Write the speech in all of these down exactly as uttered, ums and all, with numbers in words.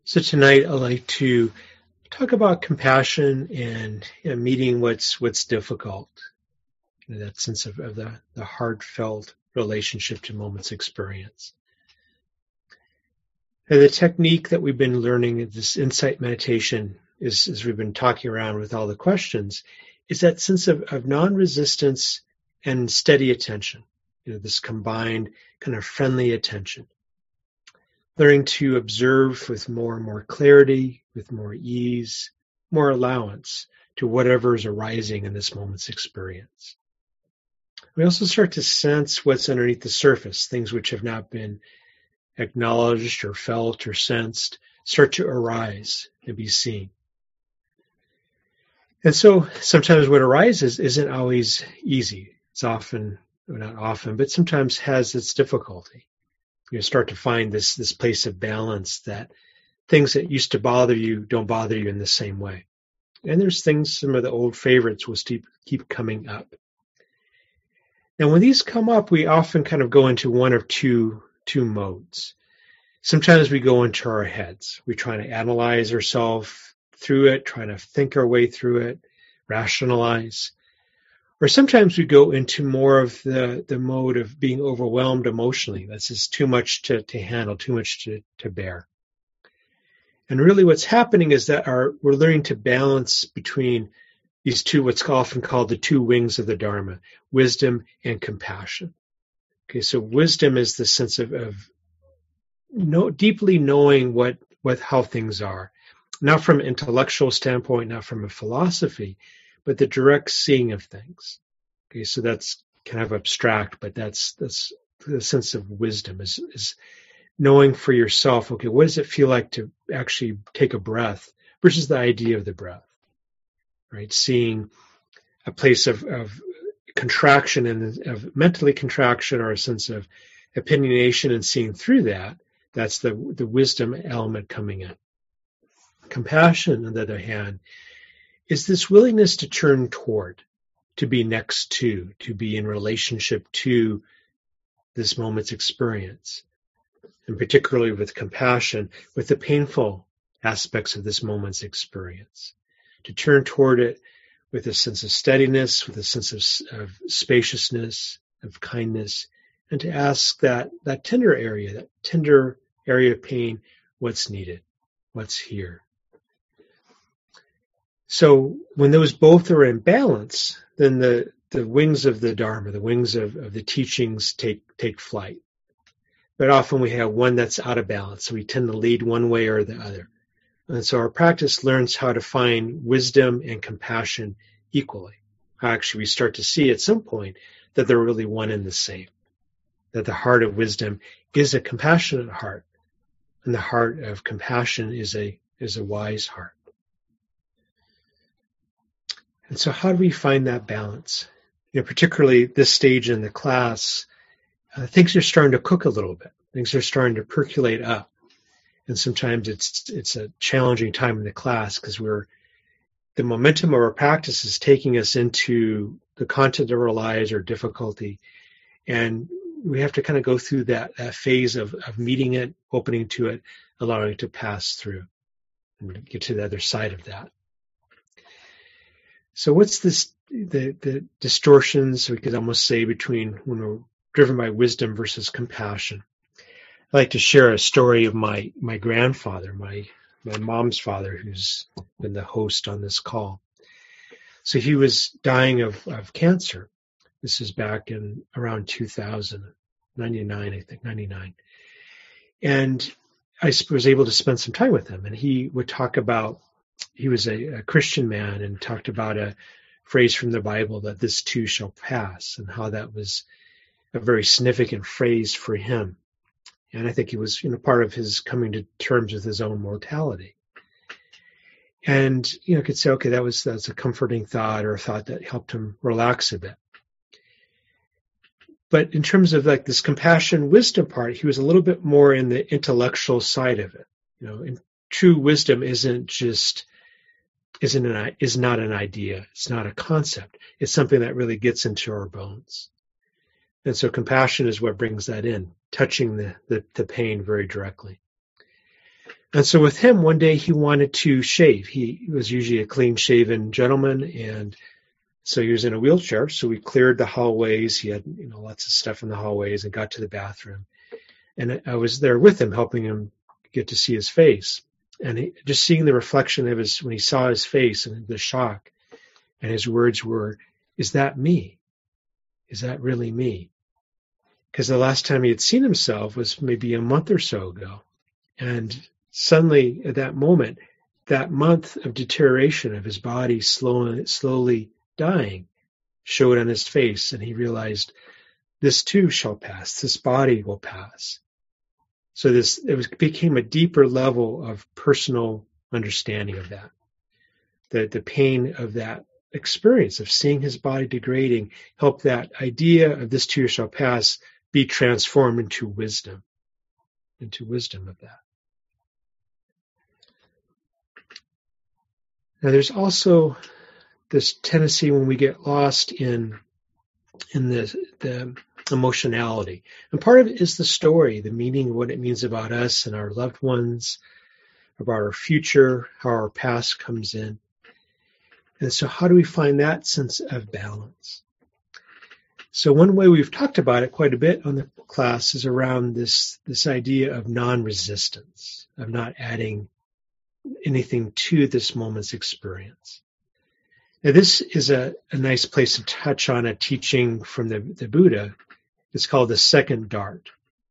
So tonight I'd like to talk about compassion and you know, meeting what's what's difficult. You know, that sense of, of the, the heartfelt relationship to moments experience. And the technique that we've been learning, this insight meditation, is as we've been talking around with all the questions, is that sense of, of non-resistance and steady attention. You know, this combined kind of friendly attention. Learning to observe with more and more clarity, with more ease, more allowance to whatever is arising in this moment's experience. We also start to sense what's underneath the surface, things which have not been acknowledged or felt or sensed, start to arise and be seen. And so sometimes what arises isn't always easy. It's often, well, not often, but sometimes has its difficulty. You start to find this this place of balance that things that used to bother you don't bother you in the same way. And there's things, some of the old favorites will keep, keep coming up. Now, when these come up, we often kind of go into one of two, two modes. Sometimes we go into our heads. We try to analyze ourselves through it, trying to think our way through it, rationalize. Or sometimes we go into more of the, the mode of being overwhelmed emotionally. That's just too much to, to handle, too much to, to bear. And really what's happening is that our, we're learning to balance between these two, what's often called the two wings of the Dharma, wisdom and compassion. Okay, so wisdom is the sense of, of know, deeply knowing what, what how things are. Not from an intellectual standpoint, not from a philosophy, but the direct seeing of things. Okay, so that's kind of abstract, but that's that's the sense of wisdom is, is knowing for yourself, okay, what does it feel like to actually take a breath versus the idea of the breath, right? Seeing a place of, of contraction and of mentally contraction or a sense of opinionation and seeing through that, that's the, the wisdom element coming in. Compassion, on the other hand, is this willingness to turn toward, to be next to, to be in relationship to this moment's experience, and particularly with compassion, with the painful aspects of this moment's experience, to turn toward it with a sense of steadiness, with a sense of, of spaciousness, of kindness, and to ask that, that tender area, that tender area of pain, what's needed, what's here. So when those both are in balance, then the, the wings of the Dharma, the wings of, of the teachings take, take flight. But often we have one that's out of balance, so we tend to lead one way or the other. And so our practice learns how to find wisdom and compassion equally. Actually, we start to see at some point that they're really one and the same, that the heart of wisdom is a compassionate heart, and the heart of compassion is a, is a wise heart. And so how do we find that balance? You know, particularly this stage in the class, uh, things are starting to cook a little bit. Things are starting to percolate up. And sometimes it's it's a challenging time in the class because we're the momentum of our practice is taking us into the content of our lives or difficulty. And we have to kind of go through that, that phase of, of meeting it, opening to it, allowing it to pass through and get to the other side of that. So what's this, the, the distortions, we could almost say, between when we're driven by wisdom versus compassion? I like to share a story of my, my grandfather, my, my mom's father, who's been the host on this call. So he was dying of, of cancer. This is back in around two thousand, ninety-nine, I think, ninety-nine. And I was able to spend some time with him, and he would talk about, he was a, a Christian man and talked about a phrase from the Bible that this too shall pass, and how that was a very significant phrase for him. And I think it was, you know, part of his coming to terms with his own mortality. And, you know, could say, okay, that was, that's a comforting thought or a thought that helped him relax a bit. But in terms of like this compassion wisdom part, he was a little bit more in the intellectual side of it. You know, and true wisdom isn't just, isn't an, is not an idea. It's not a concept. It's something that really gets into our bones. And so compassion is what brings that in, touching the, the, the pain very directly. And so with him, one day he wanted to shave. He was usually a clean-shaven gentleman, and so he was in a wheelchair. So we cleared the hallways. He had, you know, lots of stuff in the hallways, and got to the bathroom. And I was there with him, helping him get to see his face. And he, just seeing the reflection of his, when he saw his face and the shock, and his words were, "Is that me? Is that really me?" Because the last time he had seen himself was maybe a month or so ago. And suddenly, at that moment, that month of deterioration of his body slowly, slowly dying showed on his face, and he realized, this too shall pass. This body will pass. So this it was, became a deeper level of personal understanding of that. The, the pain of that experience of seeing his body degrading helped that idea of this too shall pass be transformed into wisdom, into wisdom of that. Now, there's also this tendency when we get lost in in the, the emotionality. And part of it is the story, the meaning, what it means about us and our loved ones, about our future, how our past comes in. And so how do we find that sense of balance? So one way we've talked about it quite a bit on the class is around this, this idea of non-resistance, of not adding anything to this moment's experience. Now, this is a, a nice place to touch on a teaching from the, the Buddha. It's called the second dart.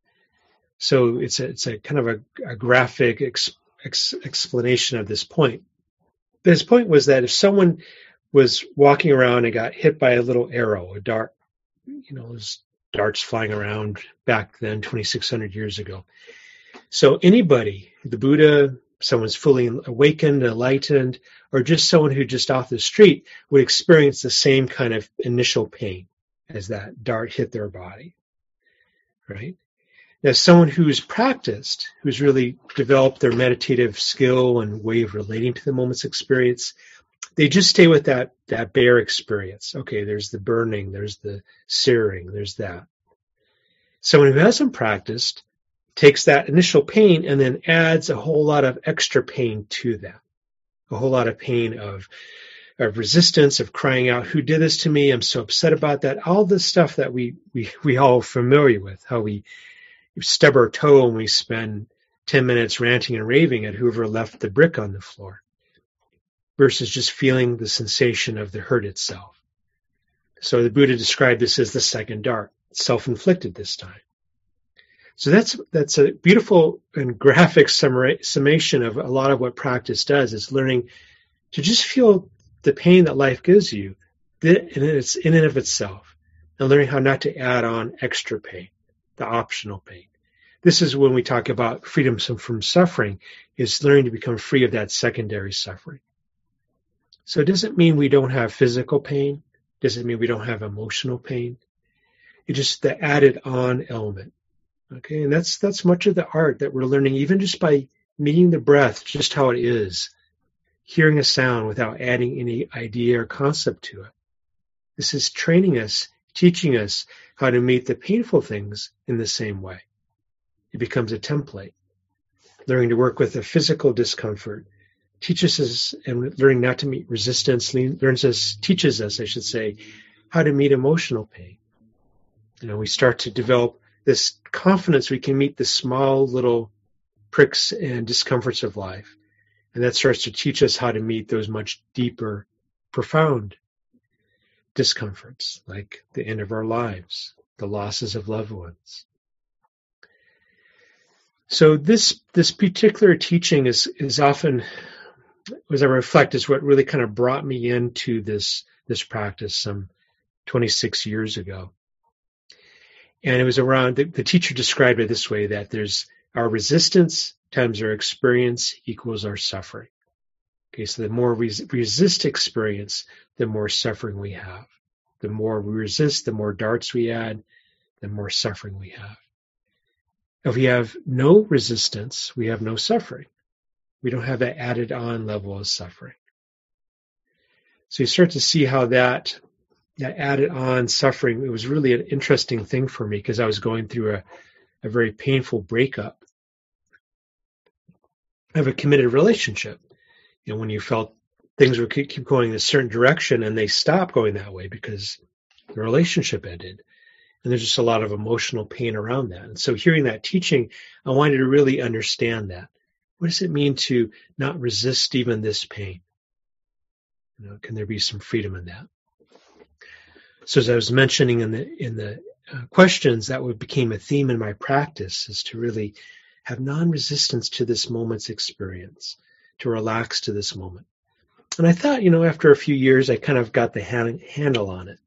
So it's a, it's a kind of a, a graphic ex, ex, explanation of this point. But his point was that if someone was walking around and got hit by a little arrow, a dart, you know, those darts flying around back then, twenty-six hundred years ago. So anybody, the Buddha, someone's fully awakened, enlightened, or just someone who just off the street would experience the same kind of initial pain as that dart hit their body, right? Now, someone who's practiced, who's really developed their meditative skill and way of relating to the moment's experience, they just stay with that, that bare experience. Okay, there's the burning, there's the searing, there's that. Someone who hasn't practiced takes that initial pain and then adds a whole lot of extra pain to that. A whole lot of pain of, of resistance, of crying out, who did this to me? I'm so upset about that. All the stuff that we, we, we all are familiar with, how we stub our toe and we spend ten minutes ranting and raving at whoever left the brick on the floor versus just feeling the sensation of the hurt itself. So the Buddha described this as the second dart, self-inflicted this time. So that's that's a beautiful and graphic summary, summation of a lot of what practice does, is learning to just feel the pain that life gives you in it's in and of itself, and learning how not to add on extra pain, the optional pain. This is when we talk about freedom from suffering, is learning to become free of that secondary suffering. So it doesn't mean we don't have physical pain, doesn't mean we don't have emotional pain. It's just the added on element. Okay, and that's that's much of the art that we're learning, even just by meeting the breath, just how it is, hearing a sound without adding any idea or concept to it. This is training us, teaching us how to meet the painful things in the same way. It becomes a template. Learning to work with the physical discomfort teaches us, and learning not to meet resistance learns us, teaches us, I should say, how to meet emotional pain. You know, we start to develop this confidence we can meet the small little pricks and discomforts of life. And that starts to teach us how to meet those much deeper, profound discomforts, like the end of our lives, the losses of loved ones. So this this particular teaching is is often, as I reflect, is what really kind of brought me into this this practice some twenty-six years ago. And it was around, the, the teacher described it this way, that there's our resistance times our experience equals our suffering. Okay, so the more we resist experience, the more suffering we have. The more we resist, the more darts we add, the more suffering we have. If we have no resistance, we have no suffering. We don't have that added on level of suffering. So you start to see how that that added on suffering, it was really an interesting thing for me because I was going through a, a very painful breakup. of a committed relationship. You know, when you felt things would keep going in a certain direction and they stopped going that way because the relationship ended. And there's just a lot of emotional pain around that. And so hearing that teaching, I wanted to really understand that. What does it mean to not resist even this pain? You know, can there be some freedom in that? So as I was mentioning in the in the uh, questions, that would became a theme in my practice, is to really have non-resistance to this moment's experience, to relax to this moment. And I thought, you know, after a few years, I kind of got the hand, handle on it.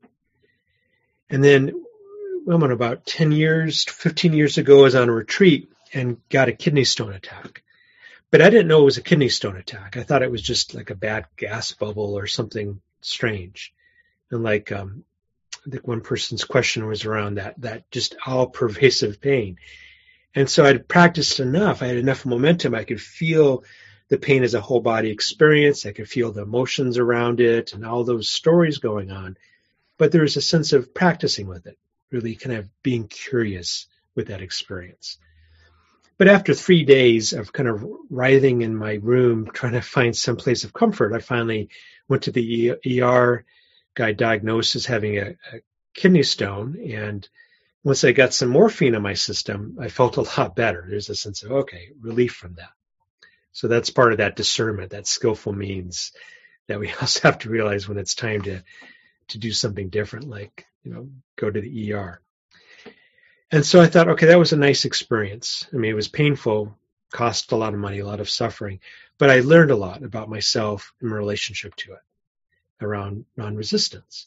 And then, well, about ten years, fifteen years ago, I was on a retreat and got a kidney stone attack. But I didn't know it was a kidney stone attack. I thought it was just like a bad gas bubble or something strange. And like, um, I think one person's question was around that, that just all pervasive pain. And so I'd practiced enough. I had enough momentum. I could feel the pain as a whole body experience. I could feel the emotions around it and all those stories going on. But there was a sense of practicing with it, really kind of being curious with that experience. But after three days of kind of writhing in my room, trying to find some place of comfort, I finally went to the E R, got diagnosed as having a, a kidney stone. And once I got some morphine in my system, I felt a lot better. There's a sense of, okay, relief from that. So that's part of that discernment, that skillful means that we also have to realize when it's time to, to do something different, like, you know, go to the E R. And so I thought, okay, that was a nice experience. I mean, it was painful, cost a lot of money, a lot of suffering, but I learned a lot about myself and my relationship to it around non-resistance.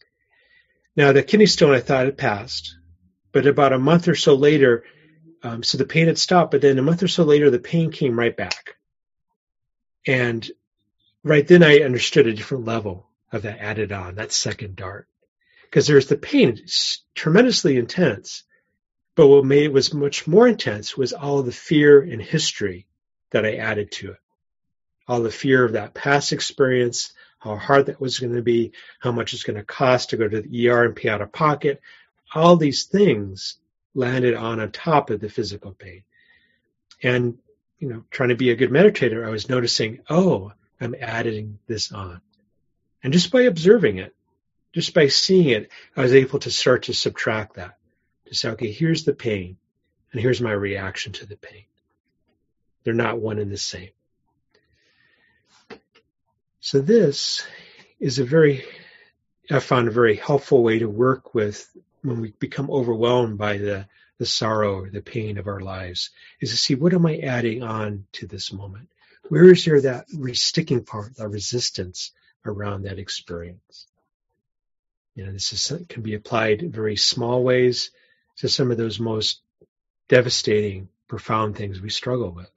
Now, the kidney stone, I thought had passed, but about a month or so later, um, so the pain had stopped, but then a month or so later, the pain came right back. And right then I understood a different level of that added on, that second dart. Because there's the pain, it's tremendously intense. But what made it was much more intense was all the fear and history that I added to it. All the fear of that past experience, how hard that was going to be, how much it's going to cost to go to the E R and pay out of pocket. All these things landed on on top of the physical pain. And, you know, trying to be a good meditator, I was noticing, oh, I'm adding this on. And just by observing it, just by seeing it, I was able to start to subtract that. To say, okay, here's the pain, and here's my reaction to the pain. They're not one and the same. So this is a very, I found a very helpful way to work with when we become overwhelmed by the, the sorrow or the pain of our lives, is to see, what am I adding on to this moment? Where is there that sticking part, that resistance around that experience? You know, this is, can be applied in very small ways to some of those most devastating, profound things we struggle with.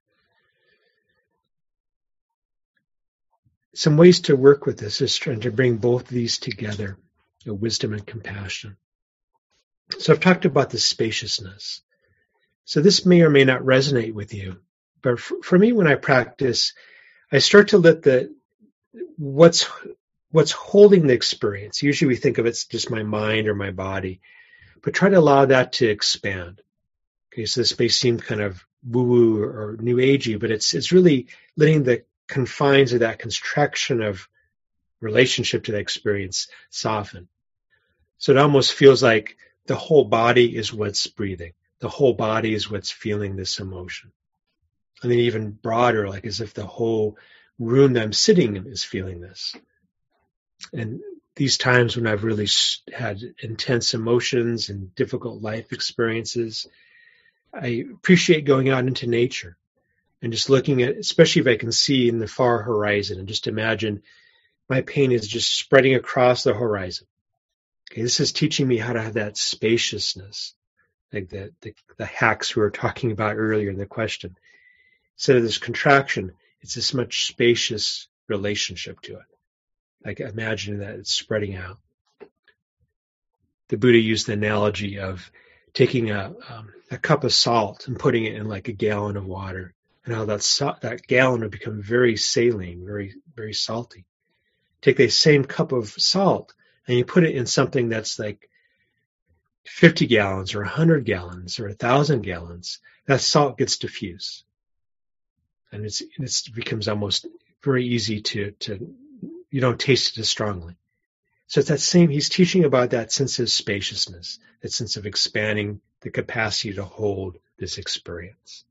Some ways to work with this is trying to bring both of these together, you know, wisdom and compassion. So I've talked about the spaciousness. So this may or may not resonate with you, but for, for me, when I practice, I start to let the what's what's holding the experience. Usually we think of it's just my mind or my body, but try to allow that to expand. Okay, so this may seem kind of woo-woo or new agey, but it's it's really letting the confines of that contraction of relationship to the experience soften. So it almost feels like the whole body is what's breathing. The whole body is what's feeling this emotion. And then even broader, like as if the whole room that I'm sitting in is feeling this. And these times when I've really had intense emotions and difficult life experiences, I appreciate going out into nature and just looking at, especially if I can see in the far horizon, and just imagine my pain is just spreading across the horizon. Okay, this is teaching me how to have that spaciousness, like the, the, the hacks we were talking about earlier in the question. Instead of this contraction, it's this much spacious relationship to it. Like imagining that it's spreading out. The Buddha used the analogy of taking a, um, a cup of salt and putting it in like a gallon of water, and how that salt, that gallon would become very saline, very, very salty. Take the same cup of salt and you put it in something that's like fifty gallons or one hundred gallons or one thousand gallons. That salt gets diffuse. And it's, it's, it becomes almost very easy to, to, you don't taste it as strongly. So it's that same, he's teaching about that sense of spaciousness, that sense of expanding the capacity to hold this experience.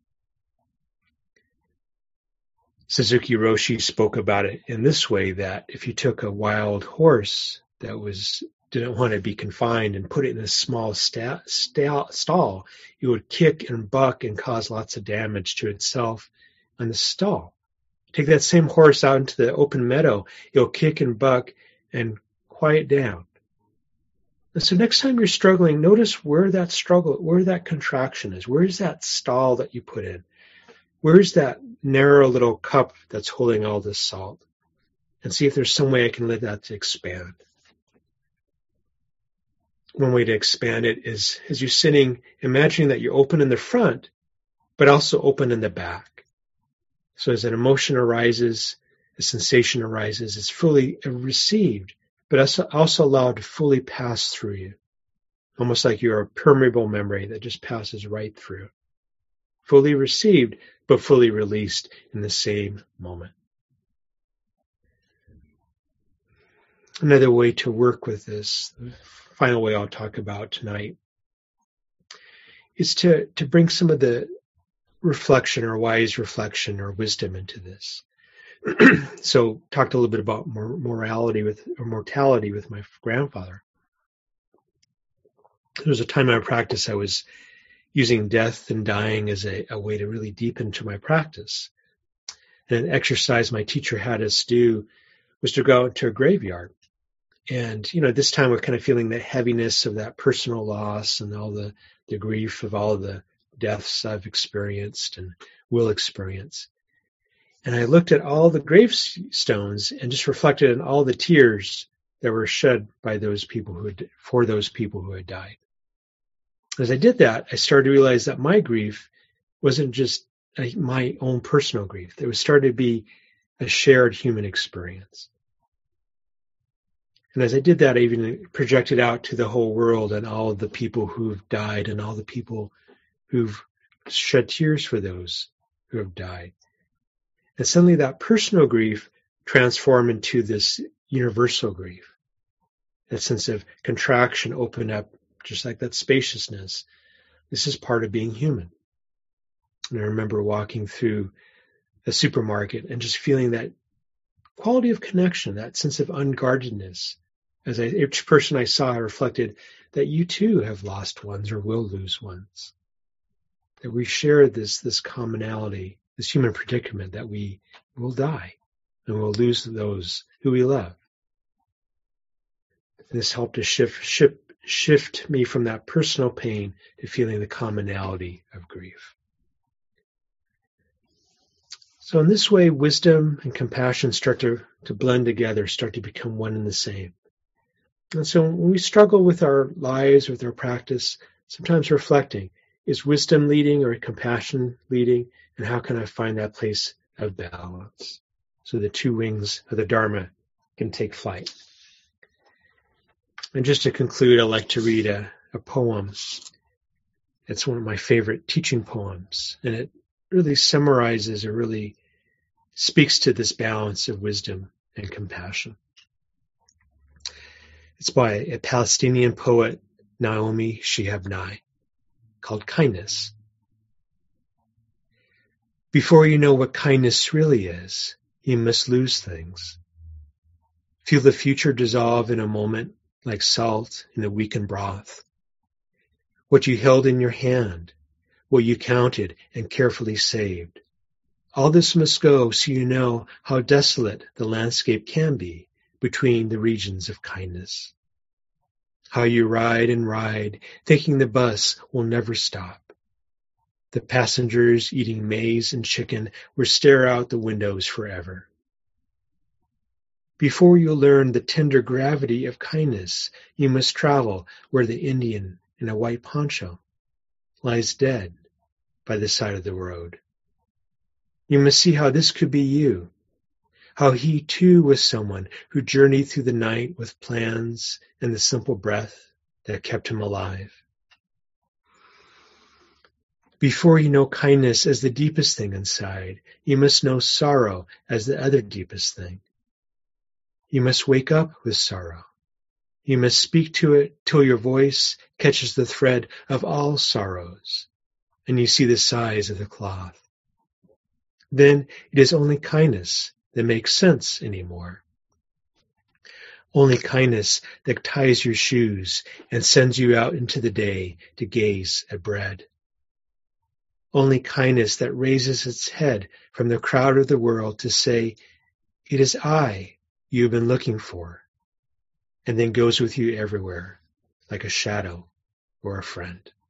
Suzuki Roshi spoke about it in this way, that if you took a wild horse that was didn't want to be confined and put it in a small sta- sta- stall, it would kick and buck and cause lots of damage to itself and the stall. Take that same horse out into the open meadow, it'll kick and buck and quiet down. And so next time you're struggling, notice where that struggle, where that contraction is. Where's that stall that you put in? Where's that narrow little cup that's holding all this salt? And see if there's some way I can let that to expand. One way to expand it is as you're sitting, imagining that you're open in the front, but also open in the back. So as an emotion arises, a sensation arises, it's fully received, but also, also allowed to fully pass through you. Almost like you're a permeable membrane that just passes right through. Fully received, but fully released in the same moment. Another way to work with this, the final way I'll talk about tonight, is to, to bring some of the reflection or wise reflection or wisdom into this. So talked a little bit about mor- morality with or mortality with my grandfather. There was a time in my practice I was using death and dying as a, a way to really deepen into my practice. And an exercise my teacher had us do was to go out to a graveyard. And, you know, this time we're kind of feeling the heaviness of that personal loss and all the, the grief of all the deaths I've experienced and will experience. And I looked at all the gravestones and just reflected on all the tears that were shed by those people who had, for those people who had died. As I did that, I started to realize that my grief wasn't just a, my own personal grief. It was started to be a shared human experience. And as I did that, I even projected out to the whole world and all of the people who've died and all the people who've shed tears for those who have died. And suddenly that personal grief transformed into this universal grief. That sense of contraction opened up, just like that spaciousness. This is part of being human. And I remember walking through a supermarket and just feeling that quality of connection, that sense of unguardedness. As I, each person I saw, I reflected that you too have lost ones or will lose ones. That we share this, this commonality, this human predicament that we will die and we'll lose those who we love. And this helped to shift, shift, shift me from that personal pain to feeling the commonality of grief. So in this way, wisdom and compassion start to, to blend together, start to become one and the same. And so when we struggle with our lives, with our practice, sometimes reflecting, is wisdom leading or compassion leading? And how can I find that place of balance so the two wings of the Dharma can take flight? And just to conclude, I'd like to read a, a poem. It's one of my favorite teaching poems, and it really summarizes or really speaks to this balance of wisdom and compassion. It's by a Palestinian poet, Naomi Shihab Nye, called Kindness. Before you know what kindness really is, you must lose things. Feel the future dissolve in a moment like salt in a weakened broth. What you held in your hand, what you counted and carefully saved. All this must go so you know how desolate the landscape can be between the regions of kindness. How you ride and ride, thinking the bus will never stop. The passengers eating maize and chicken will stare out the windows forever. Before you learn the tender gravity of kindness, you must travel where the Indian in a white poncho lies dead by the side of the road. You must see how this could be you, how he too was someone who journeyed through the night with plans and the simple breath that kept him alive. Before you know kindness as the deepest thing inside, you must know sorrow as the other deepest thing. You must wake up with sorrow. You must speak to it till your voice catches the thread of all sorrows, and you see the size of the cloth. Then it is only kindness that makes sense anymore. Only kindness that ties your shoes and sends you out into the day to gaze at bread. Only kindness that raises its head from the crowd of the world to say, "It is I you have been looking for," and then goes with you everywhere like a shadow or a friend.